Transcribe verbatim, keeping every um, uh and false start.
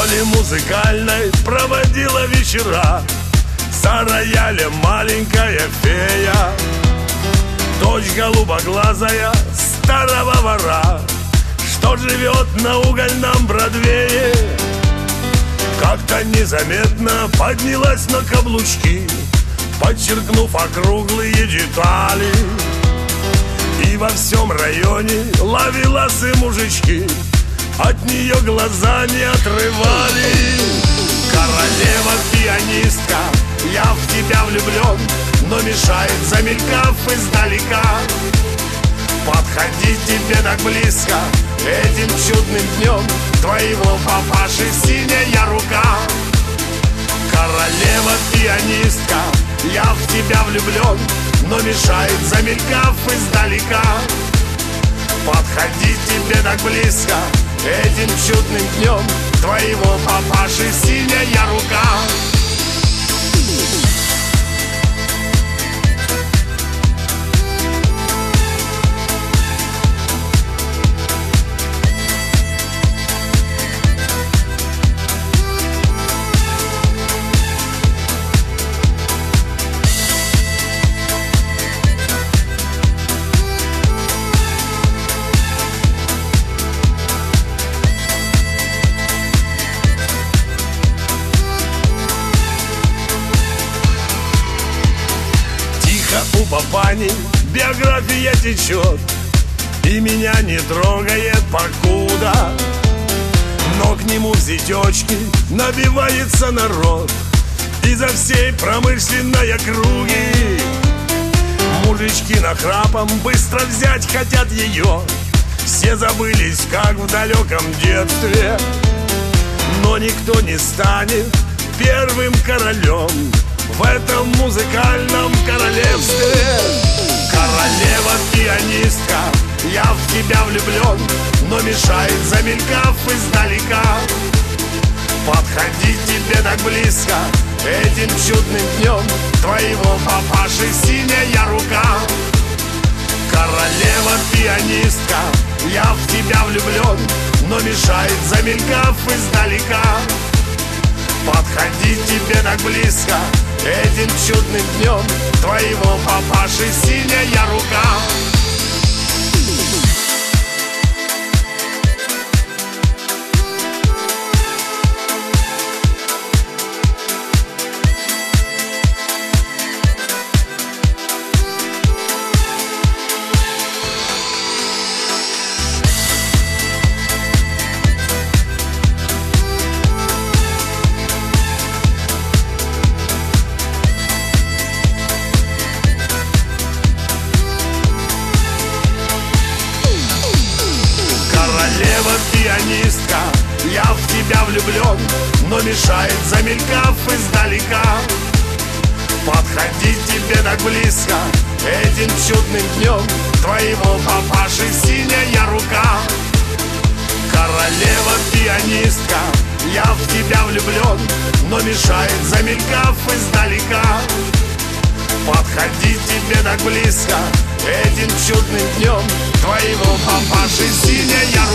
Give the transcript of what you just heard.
школе музыкальной проводила вечера. За роялем маленькая фея, дочь голубоглазая старого вора, что живет на угольном Бродвее. Как-то незаметно поднялась на каблучки, подчеркнув округлые детали. И во всем районе ловеласы мужички от нее глаза не отрывали. Королева-пианистка, я в тебя влюблен, но мешает, замелькав издалека, подходить тебе так близко этим чудным днем твоего папаши синяя рука. Королева-пианистка, я в тебя влюблен, но мешает, замелькав издалека, подходить тебе так близко этим чудным днем твоего папаши синяя рука. У папани биография течет и меня не трогает покуда, но к нему в зятечки набивается народ изо всей промышленной округи. Мужички нахрапом быстро взять хотят ее, все забылись, как в далеком детстве, но никто не станет первым королем в этом музыкальном королевстве. Королева-пианистка, я в тебя влюблен, но мешает, замелькав издалека, подходить тебе так близко этим чудным днем твоего папаши синяя рука. Королева-пианистка, я в тебя влюблен, но мешает, замелькав издалека, подходить тебе так близко этим чудным днем твоего папаши синяя рука. Королева-пианистка, я в тебя влюблен, но мешает, замелькав издалека, подходить тебе так близко этим чудным днем твоего папаши синяя рука. Королева-пианистка, я в тебя влюблен, но мешает, замелькав издалека, подходить тебе так близко этим чудным днем твоего папаши синяя рука.